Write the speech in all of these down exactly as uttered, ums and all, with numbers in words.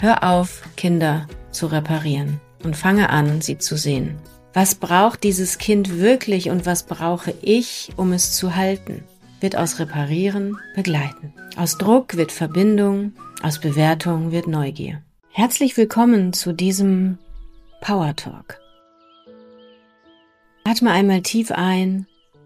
Hör auf, Kinder zu reparieren und fange an, sie zu sehen. Was braucht dieses Kind wirklich und was brauche ich, um es zu halten? Wird aus Reparieren Begleiten. Aus Druck wird Verbindung, aus Bewertung wird Neugier. Herzlich willkommen zu diesem Power Talk. Atme einmal tief ein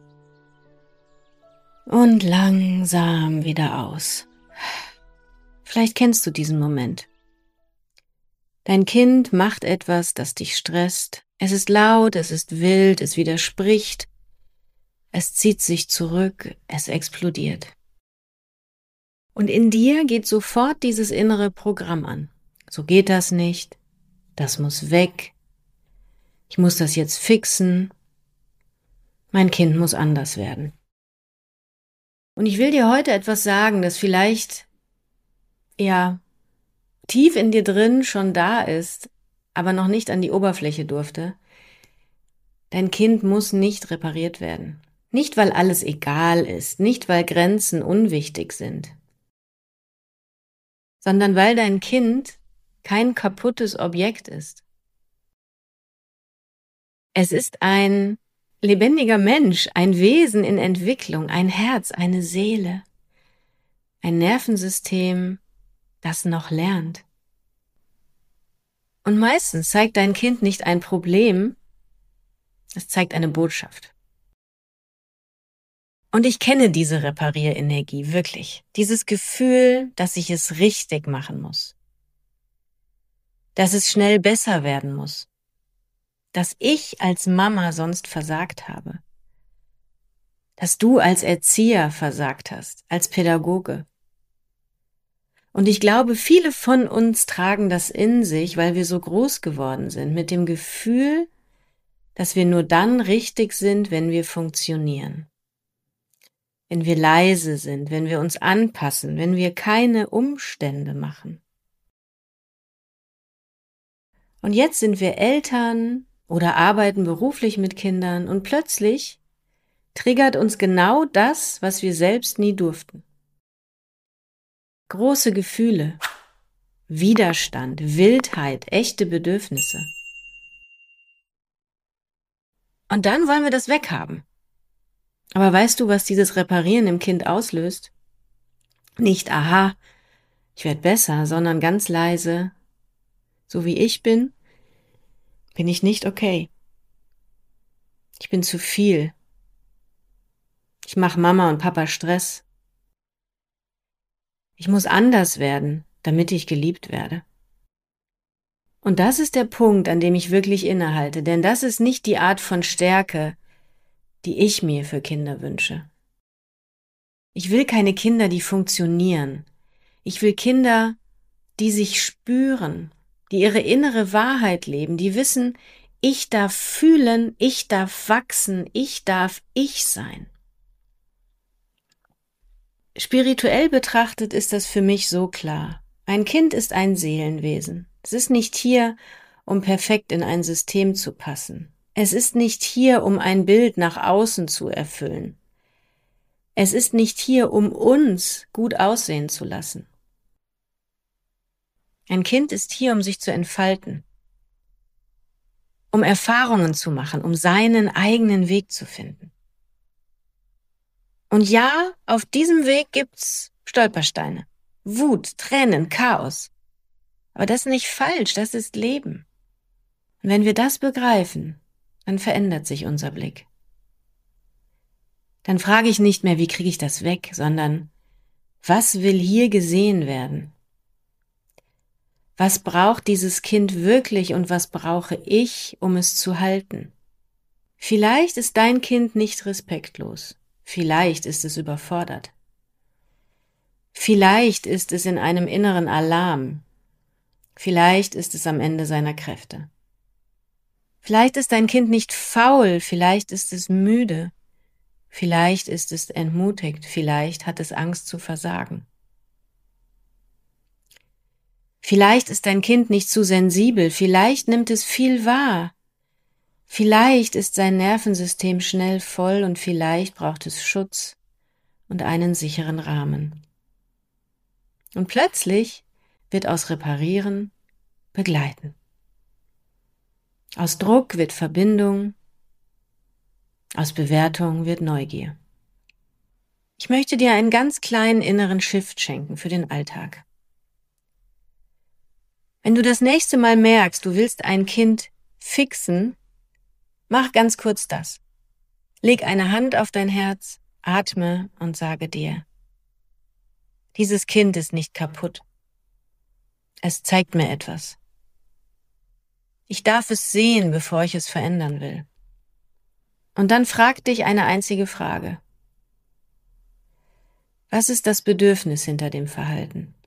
und langsam wieder aus. Vielleicht kennst du diesen Moment. Dein Kind macht etwas, das dich stresst. Es ist laut, es ist wild, es widerspricht. Es zieht sich zurück, es explodiert. Und in dir geht sofort dieses innere Programm an. So geht das nicht. Das muss weg. Ich muss das jetzt fixen. Mein Kind muss anders werden. Und ich will dir heute etwas sagen, das vielleicht, ja, tief in dir drin schon da ist, aber noch nicht an die Oberfläche durfte. Dein Kind muss nicht repariert werden. Nicht, weil alles egal ist, nicht, weil Grenzen unwichtig sind, sondern weil dein Kind kein kaputtes Objekt ist. Es ist ein lebendiger Mensch, ein Wesen in Entwicklung, ein Herz, eine Seele, ein Nervensystem, das noch lernt. Und meistens zeigt dein Kind nicht ein Problem, es zeigt eine Botschaft. Und ich kenne diese Reparierenergie wirklich. Dieses Gefühl, dass ich es richtig machen muss. Dass es schnell besser werden muss. Dass ich als Mama sonst versagt habe. Dass du als Erzieher versagt hast, als Pädagoge. Und ich glaube, viele von uns tragen das in sich, weil wir so groß geworden sind, mit dem Gefühl, dass wir nur dann richtig sind, wenn wir funktionieren. Wenn wir leise sind, wenn wir uns anpassen, wenn wir keine Umstände machen. Und jetzt sind wir Eltern oder arbeiten beruflich mit Kindern und plötzlich triggert uns genau das, was wir selbst nie durften. Große Gefühle, Widerstand, Wildheit, echte Bedürfnisse. Und dann wollen wir das weghaben. Aber weißt du, was dieses Reparieren im Kind auslöst? Nicht, aha, ich werde besser, sondern ganz leise, so wie ich bin, bin ich nicht okay. Ich bin zu viel. Ich mache Mama und Papa Stress. Ich muss anders werden, damit ich geliebt werde. Und das ist der Punkt, an dem ich wirklich innehalte, denn das ist nicht die Art von Stärke, die ich mir für Kinder wünsche. Ich will keine Kinder, die funktionieren. Ich will Kinder, die sich spüren, die ihre innere Wahrheit leben, die wissen, ich darf fühlen, ich darf wachsen, ich darf ich sein. Spirituell betrachtet ist das für mich so klar. Ein Kind ist ein Seelenwesen. Es ist nicht hier, um perfekt in ein System zu passen. Es ist nicht hier, um ein Bild nach außen zu erfüllen. Es ist nicht hier, um uns gut aussehen zu lassen. Ein Kind ist hier, um sich zu entfalten, um Erfahrungen zu machen, um seinen eigenen Weg zu finden. Und ja, auf diesem Weg gibt's Stolpersteine, Wut, Tränen, Chaos. Aber das ist nicht falsch, das ist Leben. Und wenn wir das begreifen, dann verändert sich unser Blick. Dann frage ich nicht mehr, wie kriege ich das weg, sondern was will hier gesehen werden? Was braucht dieses Kind wirklich und was brauche ich, um es zu halten? Vielleicht ist dein Kind nicht respektlos. Vielleicht ist es überfordert. Vielleicht ist es in einem inneren Alarm. Vielleicht ist es am Ende seiner Kräfte. Vielleicht ist dein Kind nicht faul, vielleicht ist es müde. Vielleicht ist es entmutigt, vielleicht hat es Angst zu versagen. Vielleicht ist dein Kind nicht zu sensibel, vielleicht nimmt es viel wahr. Vielleicht ist sein Nervensystem schnell voll und vielleicht braucht es Schutz und einen sicheren Rahmen. Und plötzlich wird aus Reparieren Begleiten. Aus Druck wird Verbindung, aus Bewertung wird Neugier. Ich möchte dir einen ganz kleinen inneren Shift schenken für den Alltag. Wenn du das nächste Mal merkst, du willst ein Kind fixen, mach ganz kurz das. Leg eine Hand auf dein Herz, atme und sage dir, dieses Kind ist nicht kaputt. Es zeigt mir etwas. Ich darf es sehen, bevor ich es verändern will. Und dann frag dich eine einzige Frage. Was ist das Bedürfnis hinter dem Verhalten?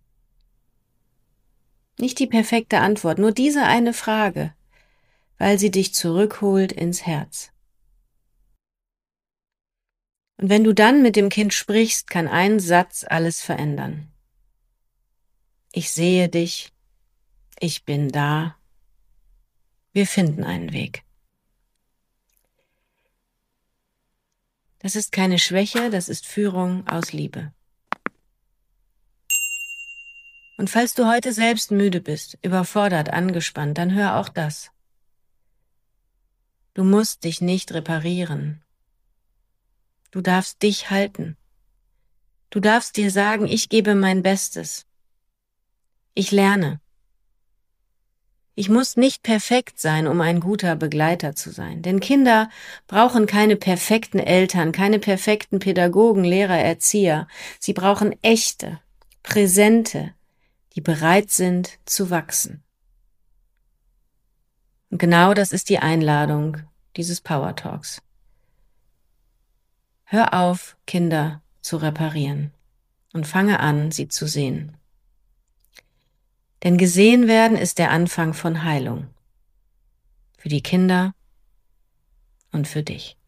Nicht die perfekte Antwort, nur diese eine Frage, weil sie dich zurückholt ins Herz. Und wenn du dann mit dem Kind sprichst, kann ein Satz alles verändern. Ich sehe dich, ich bin da, wir finden einen Weg. Das ist keine Schwäche, das ist Führung aus Liebe. Und falls du heute selbst müde bist, überfordert, angespannt, dann hör auch das. Du musst dich nicht reparieren. Du darfst dich halten. Du darfst dir sagen, ich gebe mein Bestes. Ich lerne. Ich muss nicht perfekt sein, um ein guter Begleiter zu sein. Denn Kinder brauchen keine perfekten Eltern, keine perfekten Pädagogen, Lehrer, Erzieher. Sie brauchen echte, präsente, die bereit sind zu wachsen. Und genau das ist die Einladung dieses Power Talks. Hör auf, Kinder zu reparieren und fange an, sie zu sehen. Denn gesehen werden ist der Anfang von Heilung. Für die Kinder und für dich.